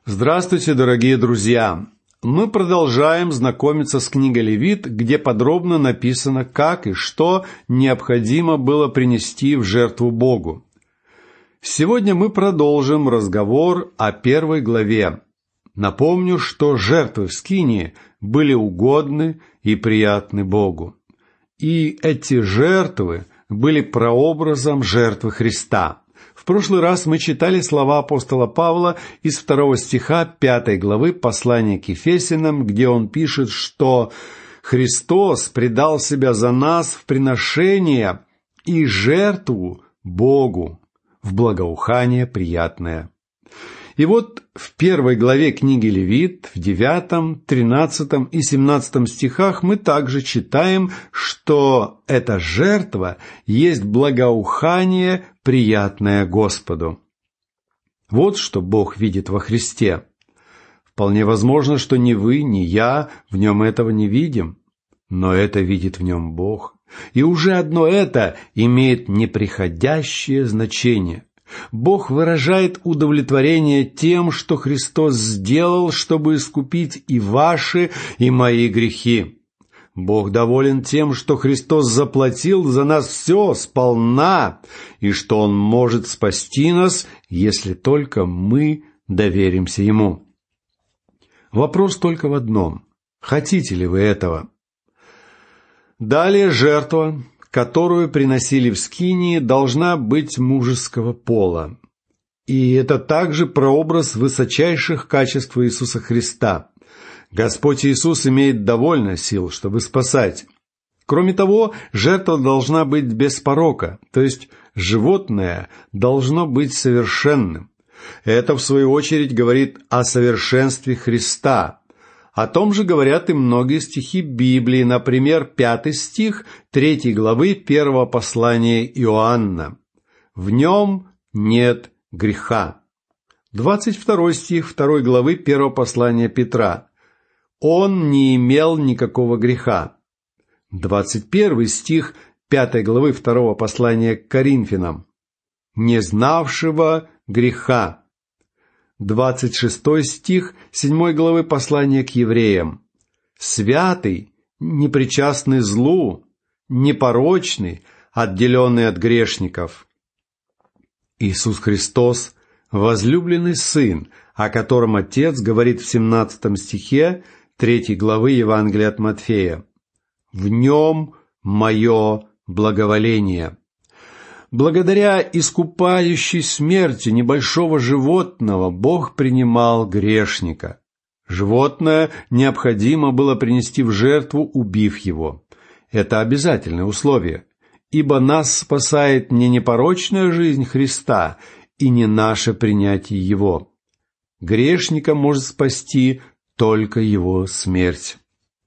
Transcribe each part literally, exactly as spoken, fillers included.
Здравствуйте, дорогие друзья! Мы продолжаем знакомиться с книгой Левит, где подробно написано, как и что необходимо было принести в жертву Богу. Сегодня мы продолжим разговор о первой главе. Напомню, что жертвы в скинии были угодны и приятны Богу. И эти жертвы были прообразом жертвы Христа. В прошлый раз мы читали слова апостола Павла из второго стиха пятой главы послания к Ефесянам, где он пишет, что «Христос предал себя за нас в приношение и жертву Богу в благоухание приятное». И вот в первой главе книги Левит, в девятом, тринадцатом и семнадцатом стихах мы также читаем, что эта жертва есть благоухание, приятное Господу. Вот что Бог видит во Христе. Вполне возможно, что ни вы, ни я в нем этого не видим, но это видит в нем Бог. И уже одно это имеет неприходящее значение. Бог выражает удовлетворение тем, что Христос сделал, чтобы искупить и ваши, и мои грехи. Бог доволен тем, что Христос заплатил за нас все сполна, и что Он может спасти нас, если только мы доверимся Ему. Вопрос только в одном: хотите ли вы этого? Далее жертва, которую приносили в скинии, должна быть мужеского пола. И это также прообраз высочайших качеств Иисуса Христа. Господь Иисус имеет довольно сил, чтобы спасать. Кроме того, жертва должна быть без порока, то есть животное должно быть совершенным. Это, в свою очередь, говорит о совершенстве Христа. О том же говорят и многие стихи Библии, например, пятый стих третьей главы первого послания Иоанна. «В нем нет греха». двадцать второй стих второй главы первого послания Петра. «Он не имел никакого греха». двадцать первый стих пятой главы второго послания к Коринфянам. «Не знавшего греха». двадцать шестой стих седьмой главы послания к евреям. «Святый, непричастный злу, непорочный, отделенный от грешников». Иисус Христос – возлюбленный Сын, о котором Отец говорит в семнадцатом стихе третьей главы Евангелия от Матфея. «В нем мое благоволение». Благодаря искупающей смерти небольшого животного Бог принимал грешника. Животное необходимо было принести в жертву, убив его. Это обязательное условие, ибо нас спасает не непорочная жизнь Христа и не наше принятие Его. Грешника может спасти только Его смерть.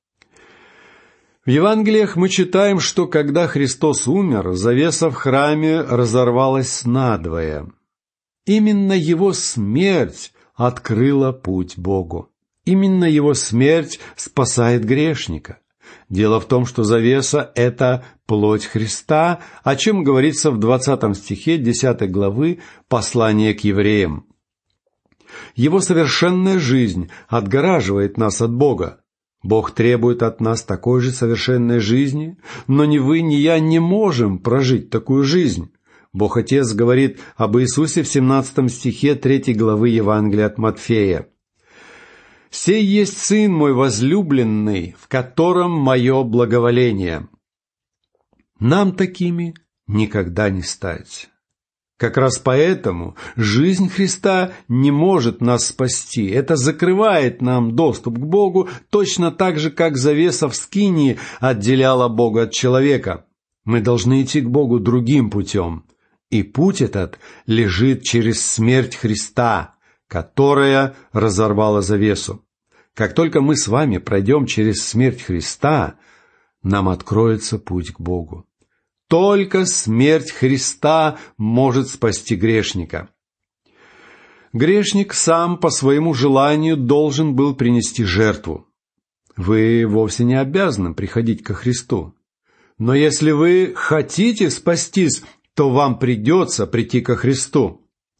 В Евангелиях мы читаем, что когда Христос умер, завеса в храме разорвалась надвое. Именно Его смерть открыла путь Богу. Именно Его смерть спасает грешника. Дело в том, что завеса – это плоть Христа, о чем говорится в двадцатом стихе десятой главы послания к евреям. Его совершенная жизнь отгораживает нас от Бога. Бог требует от нас такой же совершенной жизни, но ни вы, ни я не можем прожить такую жизнь. Бог Отец говорит об Иисусе в семнадцатом стихе третьей главы Евангелия от Матфея. «Сей есть Сын мой возлюбленный, в котором мое благоволение». Нам такими никогда не стать. Как раз поэтому жизнь Христа не может нас спасти. Это закрывает нам доступ к Богу точно так же, как завеса в скинии отделяла Бога от человека. Мы должны идти к Богу другим путем. И путь этот лежит через смерть Христа, которая разорвала завесу. Как только мы с вами пройдем через смерть Христа, нам откроется путь к Богу. Только смерть Христа может спасти грешника. Грешник сам по своему желанию должен был принести жертву. Вы вовсе не обязаны приходить ко Христу. Но если вы хотите спастись, то вам придется прийти ко Христу.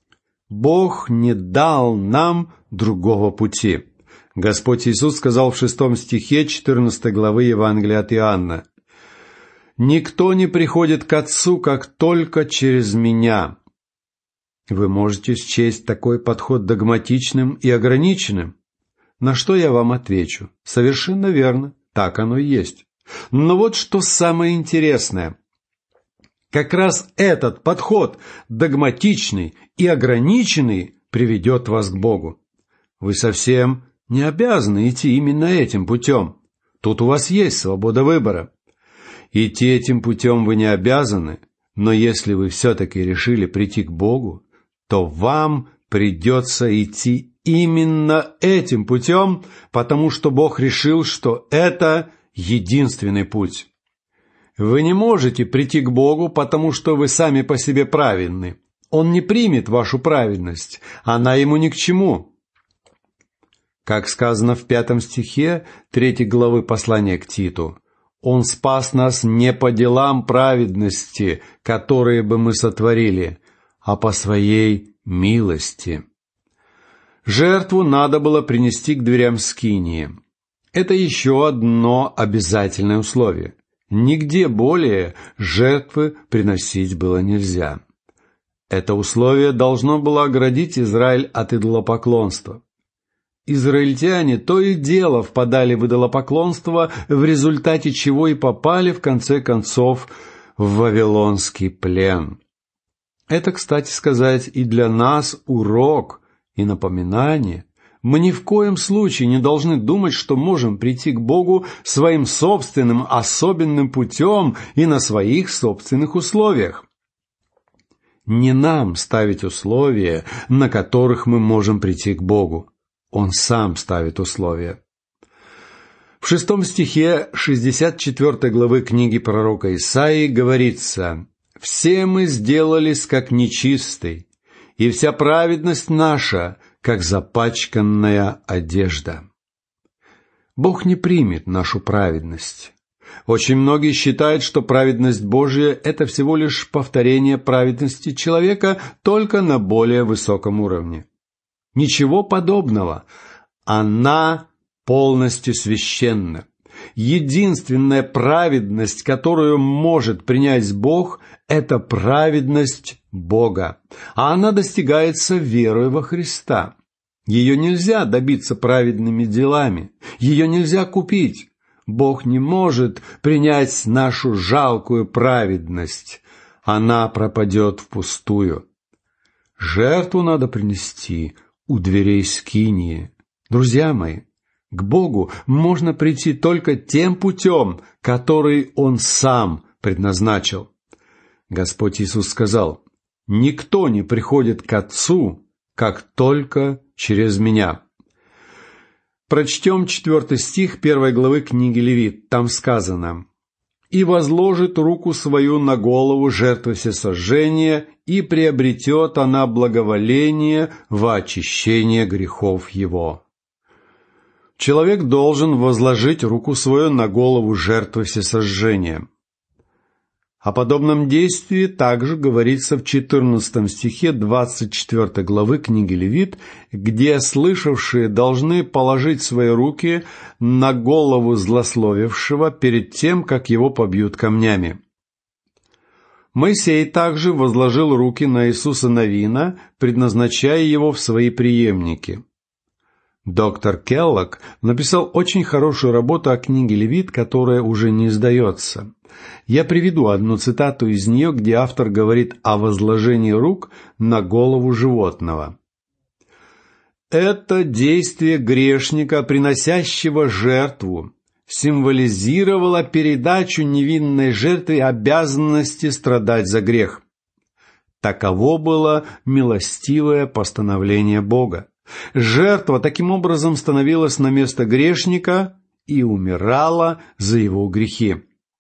Бог не дал нам другого пути. Господь Иисус сказал в шестом стихе четырнадцатой главы Евангелия от Иоанна: «Никто не приходит к Отцу, как только через Меня». Вы можете счесть такой подход догматичным и ограниченным. На что я вам отвечу: совершенно верно, так оно и есть. Но вот что самое интересное. Как раз этот подход, догматичный и ограниченный, приведет вас к Богу. Вы совсем не обязаны идти именно этим путем. Тут у вас есть свобода выбора. Идти этим путем вы не обязаны, но если вы все-таки решили прийти к Богу, то вам придется идти именно этим путем, потому что Бог решил, что это единственный путь. Вы не можете прийти к Богу, потому что вы сами по себе праведны. Он не примет вашу праведность, она ему ни к чему. Как сказано в пятом стихе третьей главы послания к Титу: «Он спас нас не по делам праведности, которые бы мы сотворили, а по своей милости». Жертву надо было принести к дверям скинии. Это еще одно обязательное условие. Нигде более жертвы приносить было нельзя. Это условие должно было оградить Израиль от идолопоклонства. Израильтяне то и дело впадали в идолопоклонство, в результате чего и попали, в конце концов, в вавилонский плен. Это, кстати сказать, и для нас урок и напоминание. Мы ни в коем случае не должны думать, что можем прийти к Богу своим собственным особенным путем и на своих собственных условиях. Не нам ставить условия, на которых мы можем прийти к Богу. Он сам ставит условия. В шестом стихе шестьдесят четвёртой главы книги пророка Исаии говорится: «Все мы сделались как нечистый, и вся праведность наша, как запачканная одежда». Бог не примет нашу праведность. Очень многие считают, что праведность Божия – это всего лишь повторение праведности человека, только на более высоком уровне. Ничего подобного. Она полностью священна. Единственная праведность, которую может принять Бог, это праведность Бога. А она достигается верой во Христа. Ее нельзя добиться праведными делами. Ее нельзя купить. Бог не может принять нашу жалкую праведность. Она пропадет впустую. Жертву надо принести у дверей скинии. Друзья мои, к Богу можно прийти только тем путем, который Он сам предназначил. Господь Иисус сказал: «Никто не приходит к Отцу, как только через Меня». Прочтем четвертый стих первой главы книги Левит. Там сказано: «И возложит руку свою на голову жертвы всесожжения, и приобретет она благоволение во очищение грехов его». Человек должен возложить руку свою на голову жертвы всесожжения. О подобном действии также говорится в четырнадцатом стихе двадцать четвёртой главы книги Левит, где слышавшие должны положить свои руки на голову злословившего перед тем, как его побьют камнями. Моисей также возложил руки на Иисуса Навина, предназначая его в свои преемники. Доктор Келлог написал очень хорошую работу о книге Левит, которая уже не издается. Я приведу одну цитату из нее, где автор говорит о возложении рук на голову животного. «Это действие грешника, приносящего жертву, символизировало передачу невинной жертве обязанности страдать за грех. Таково было милостивое постановление Бога. Жертва таким образом становилась на место грешника и умирала за его грехи».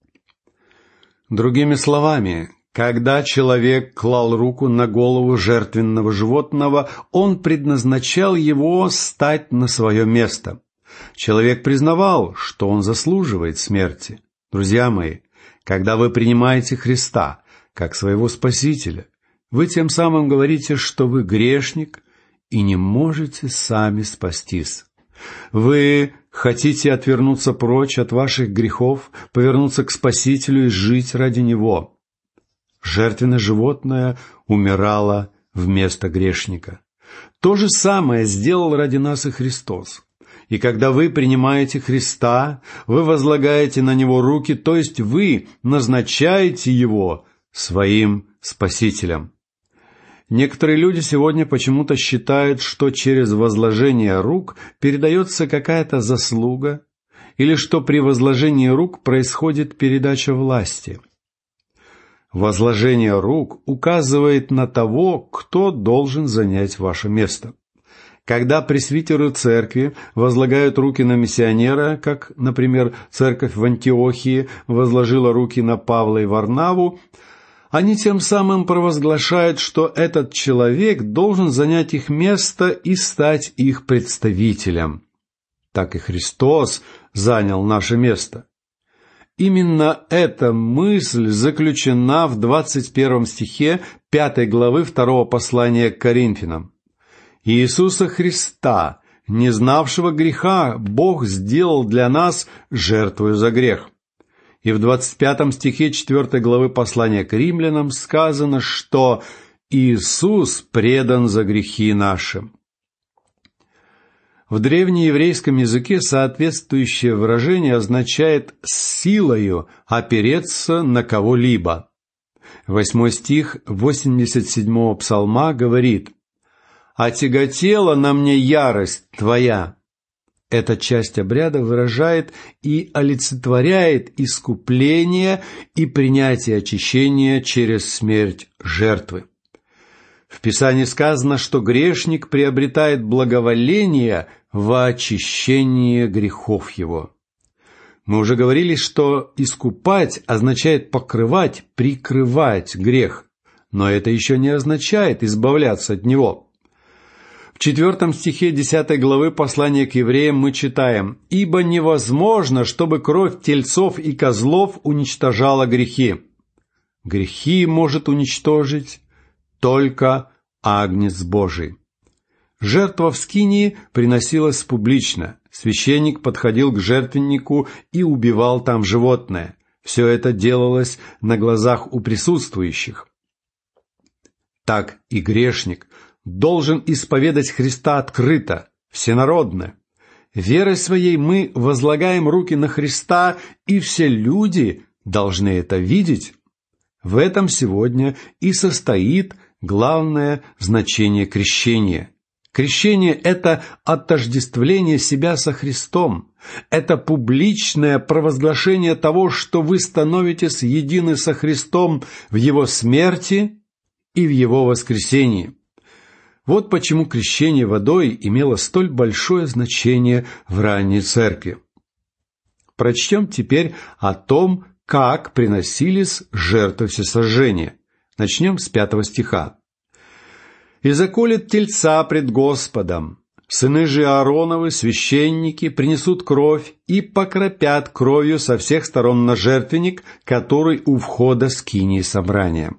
Другими словами, когда человек клал руку на голову жертвенного животного, он предназначал его стать на свое место. Человек признавал, что он заслуживает смерти. Друзья мои, когда вы принимаете Христа как своего Спасителя, Вы тем самым говорите, что вы грешник и не можете сами спастись. Вы хотите отвернуться прочь от ваших грехов, повернуться к Спасителю и жить ради Него. Жертвенное животное умирало вместо грешника. То же самое сделал ради нас и Христос. И когда вы принимаете Христа, вы возлагаете на Него руки, то есть вы назначаете Его своим Спасителем. Некоторые люди сегодня почему-то считают, что через возложение рук передается какая-то заслуга, или что при возложении рук происходит передача власти. Возложение рук указывает на того, кто должен занять ваше место. Когда пресвитеры церкви возлагают руки на миссионера, как, например, церковь в Антиохии возложила руки на Павла и Варнаву, они тем самым провозглашают, что этот человек должен занять их место и стать их представителем. Так и Христос занял наше место. Именно эта мысль заключена в двадцать первом стихе пятой главы второго послания к Коринфянам. «Иисуса Христа, не знавшего греха, Бог сделал для нас жертвою за грех». И в двадцать пятом стихе четвёртой главы послания к римлянам сказано, что Иисус предан за грехи наши. В древнееврейском языке соответствующее выражение означает «силою опереться на кого-либо». Восьмой стих восемьдесят седьмого псалма говорит: «Отяготела на мне ярость Твоя». Эта часть обряда выражает и олицетворяет искупление и принятие очищения через смерть жертвы. В Писании сказано, что грешник приобретает благоволение во очищении грехов его. Мы уже говорили, что искупать означает покрывать, прикрывать грех, но это еще не означает избавляться от него. В четвертом стихе десятой главы послания к евреям мы читаем: «Ибо невозможно, чтобы кровь тельцов и козлов уничтожала грехи». Грехи может уничтожить только Агнец Божий. Жертва в скинии приносилась публично. Священник подходил к жертвеннику и убивал там животное. Все это делалось на глазах у присутствующих. Так и грешник должен исповедать Христа открыто, всенародно. Верой своей мы возлагаем руки на Христа, и все люди должны это видеть. В этом сегодня и состоит главное значение крещения. Крещение – это отождествление себя со Христом. Это публичное провозглашение того, что вы становитесь едины со Христом в Его смерти и в Его воскресении. Вот почему крещение водой имело столь большое значение в ранней церкви. Прочтем теперь о том, как приносились жертвы всесожжения. Начнем с пятого стиха. «И заколет тельца пред Господом, сыны же Аароновы, священники, принесут кровь и покропят кровью со всех сторон на жертвенник, который у входа скинии собрания».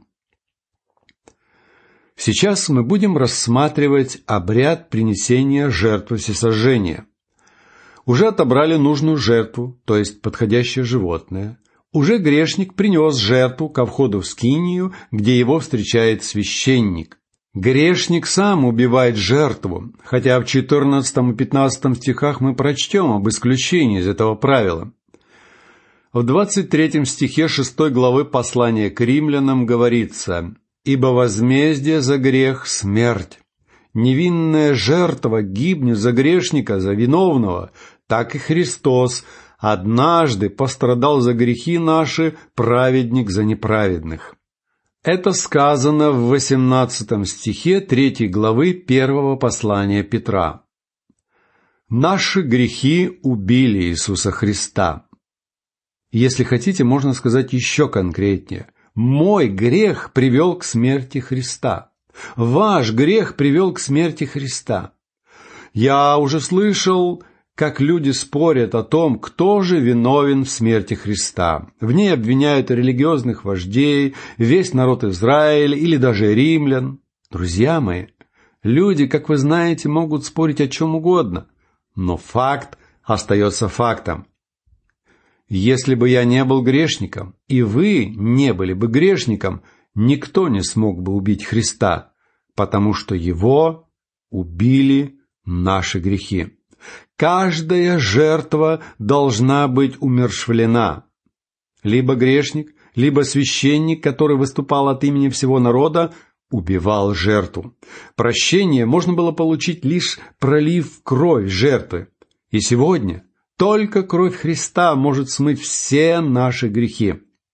Сейчас мы будем рассматривать обряд принесения жертвы всесожжения. Уже отобрали нужную жертву, то есть подходящее животное. Уже грешник принес жертву ко входу в скинию, где его встречает священник. Грешник сам убивает жертву, хотя в четырнадцатом и пятнадцатом стихах мы прочтем об исключении из этого правила. В двадцать третьем стихе шестой главы послания к римлянам говорится: «Ибо возмездие за грех – смерть. Невинная жертва гибнет за грешника, за виновного, так и Христос однажды пострадал за грехи наши, праведник за неправедных». Это сказано в восемнадцатом стихе третьей главы первого послания Петра. Наши грехи убили Иисуса Христа. Если хотите, можно сказать еще конкретнее. Мой грех привел к смерти Христа. Ваш грех привел к смерти Христа. Я уже слышал, как люди спорят о том, кто же виновен в смерти Христа. В ней обвиняют религиозных вождей, весь народ Израиля или даже римлян. Друзья мои, люди, как вы знаете, могут спорить о чем угодно, но факт остается фактом. Если бы я не был грешником, и вы не были бы грешником, никто не смог бы убить Христа, потому что Его убили наши грехи. Каждая жертва должна быть умерщвлена. Либо грешник, либо священник, который выступал от имени всего народа, убивал жертву. Прощение можно было получить, лишь пролив кровь жертвы. И сегодня только кровь Христа может смыть все наши грехи.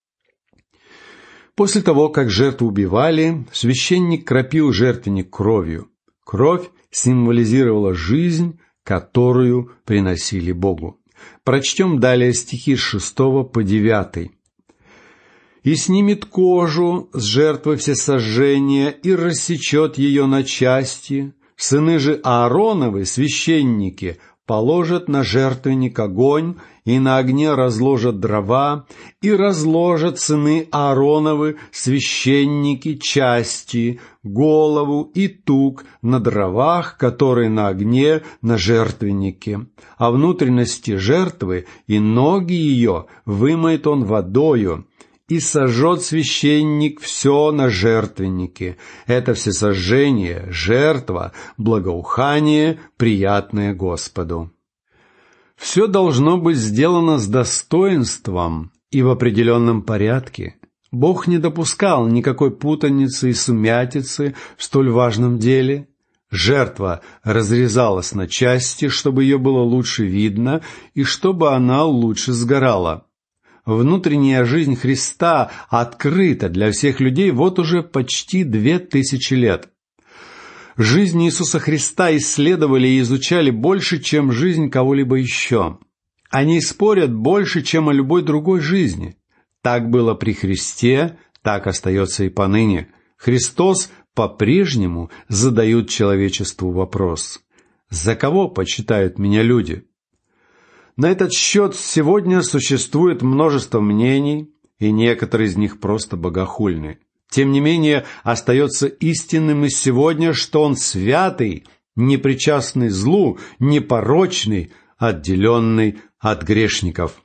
После того, как жертву убивали, священник кропил жертвенник кровью. Кровь символизировала жизнь, которую приносили Богу. Прочтем далее стихи с шестого по девятый. «И снимет кожу с жертвы всесожжения и рассечет ее на части. Сыны же Аароновы, священники, положат на жертвенник огонь, и на огне разложат дрова, и разложат сыны Аароновы, священники, части, голову и тук на дровах, которые на огне на жертвеннике. А внутренности жертвы и ноги ее вымоет он водою, и сожжет священник все на жертвеннике. Это всесожжение, жертва, благоухание, приятное Господу». Все должно быть сделано с достоинством и в определенном порядке. Бог не допускал никакой путаницы и сумятицы в столь важном деле. Жертва разрезалась на части, чтобы ее было лучше видно и чтобы она лучше сгорала. Внутренняя жизнь Христа открыта для всех людей вот уже почти две тысячи лет. Жизнь Иисуса Христа исследовали и изучали больше, чем жизнь кого-либо еще. Они спорят больше, чем о любой другой жизни. Так было при Христе, так остается и поныне. Христос по-прежнему задает человечеству вопрос: «За кого почитают меня люди?» На этот счет сегодня существует множество мнений, и некоторые из них просто богохульны. Тем не менее, остается истинным и сегодня, что Он святый, непричастный злу, непорочный, отделенный от грешников.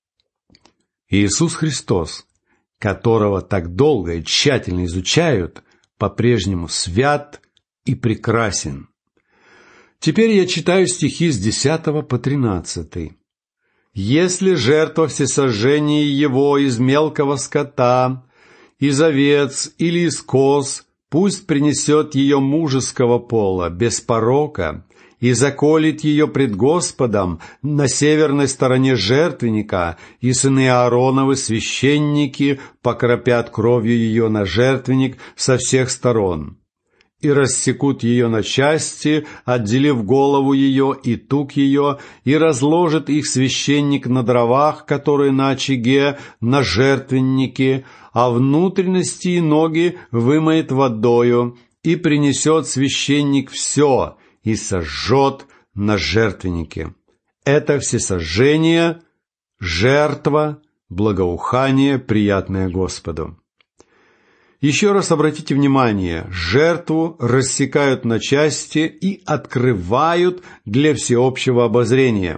Иисус Христос, которого так долго и тщательно изучают, по-прежнему свят и прекрасен. Теперь я читаю стихи с десятого по тринадцатый. «Если жертва всесожжения его из мелкого скота, из овец или из коз, пусть принесет ее мужеского пола, без порока, и заколет ее пред Господом на северной стороне жертвенника, и сыны Аароновы, священники, покропят кровью ее на жертвенник со всех сторон, и рассекут ее на части, отделив голову ее и тук ее, и разложит их священник на дровах, которые на очаге, на жертвеннике, а внутренности и ноги вымоет водою, и принесет священник все, и сожжет на жертвеннике. Это всесожжение, жертва, благоухание, приятное Господу». Еще раз обратите внимание, жертву рассекают на части и открывают для всеобщего обозрения.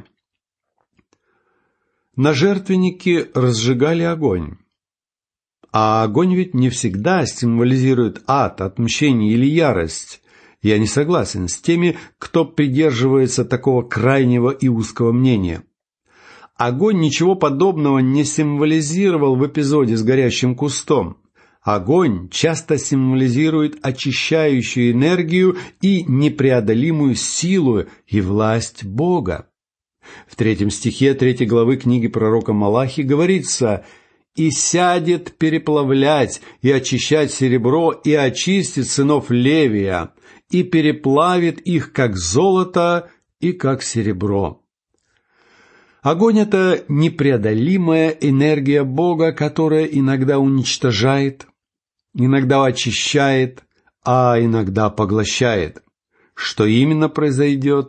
На жертвеннике разжигали огонь. А огонь ведь не всегда символизирует ад, отмщение или ярость. Я не согласен с теми, кто придерживается такого крайнего и узкого мнения. Огонь ничего подобного не символизировал в эпизоде с горящим кустом. Огонь часто символизирует очищающую энергию и непреодолимую силу и власть Бога. В третьем стихе третьей главы книги пророка Малахии говорится: «И сядет переплавлять и очищать серебро, и очистит сынов Левия, и переплавит их, как золото и как серебро». Огонь — это непреодолимая энергия Бога, которая иногда уничтожает, иногда очищает, а иногда поглощает. Что именно произойдет,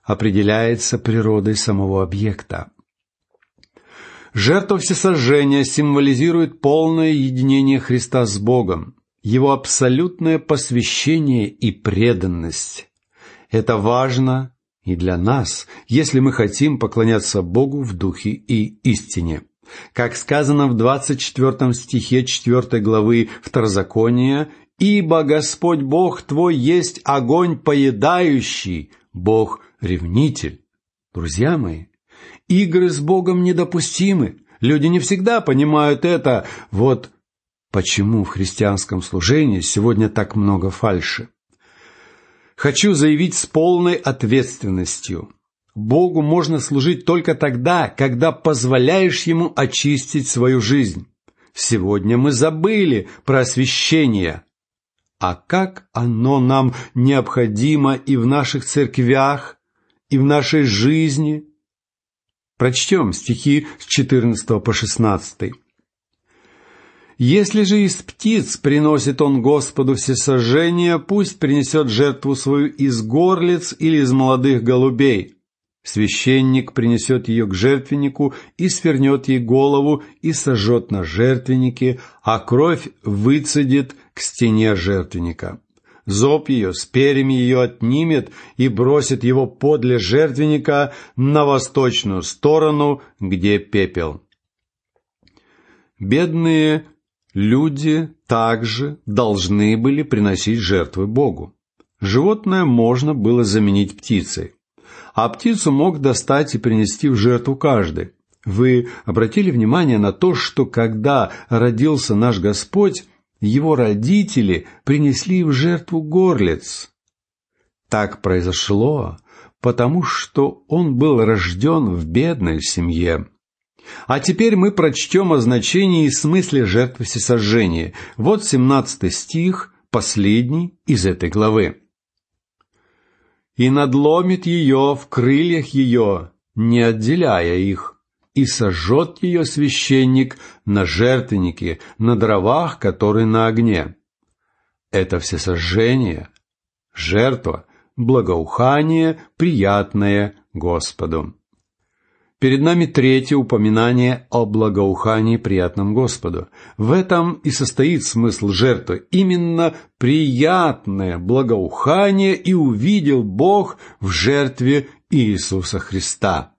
определяется природой самого объекта. Жертва всесожжения символизирует полное единение Христа с Богом, Его абсолютное посвящение и преданность. Это важно и для нас, если мы хотим поклоняться Богу в духе и истине. Как сказано в двадцать четвёртом стихе четвёртой главы Второзакония: «Ибо Господь Бог твой есть огонь поедающий, Бог-ревнитель». Друзья мои, игры с Богом недопустимы. Люди не всегда понимают это. Вот почему в христианском служении сегодня так много фальши. Хочу заявить с полной ответственностью: Богу можно служить только тогда, когда позволяешь Ему очистить свою жизнь. Сегодня мы забыли про освящение. А как оно нам необходимо и в наших церквях, и в нашей жизни? Прочтем стихи с четырнадцатого по шестнадцатый. «Если же из птиц приносит он Господу всесожжение, пусть принесет жертву свою из горлиц или из молодых голубей. Священник принесет ее к жертвеннику и свернет ей голову и сожжет на жертвеннике, а кровь выцедит к стене жертвенника. Зоб ее с перьями ее отнимет и бросит его подле жертвенника на восточную сторону, где пепел». Бедные люди также должны были приносить жертвы Богу. Животное можно было заменить птицей, а птицу мог достать и принести в жертву каждый. Вы обратили внимание на то, что когда родился наш Господь, Его родители принесли в жертву горлиц? Так произошло, потому что Он был рожден в бедной семье. А теперь мы прочтем о значении и смысле жертвы всесожжения. Вот семнадцатый стих, последний из этой главы. «И надломит ее в крыльях ее, не отделяя их, и сожжет ее священник на жертвеннике, на дровах, которые на огне». Это всесожжение, жертва, благоухание, приятное Господу. Перед нами третье упоминание о благоухании, приятном Господу. В этом и состоит смысл жертвы. Именно приятное благоухание и увидел Бог в жертве Иисуса Христа.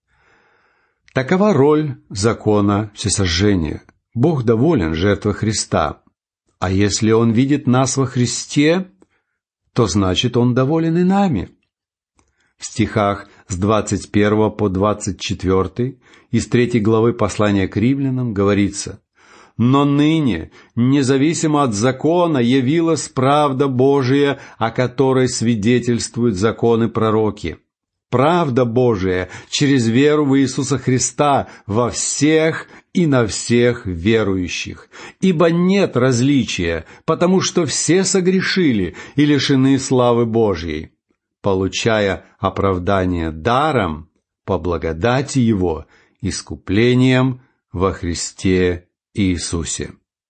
Такова роль закона всесожжения. Бог доволен жертвой Христа. А если Он видит нас во Христе, то значит Он доволен и нами. В стихах с двадцать первого по двадцать четвёртый из третьей главы послания к римлянам говорится: «Но ныне, независимо от закона, явилась правда Божия, о которой свидетельствуют законы пророки. Правда Божия через веру в Иисуса Христа во всех и на всех верующих. Ибо нет различия, потому что все согрешили и лишены славы Божьей, получая оправдание даром по благодати Его, искуплением во Христе Иисусе».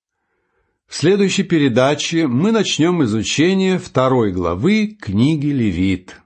В следующей передаче мы начнем изучение второй главы книги Левит.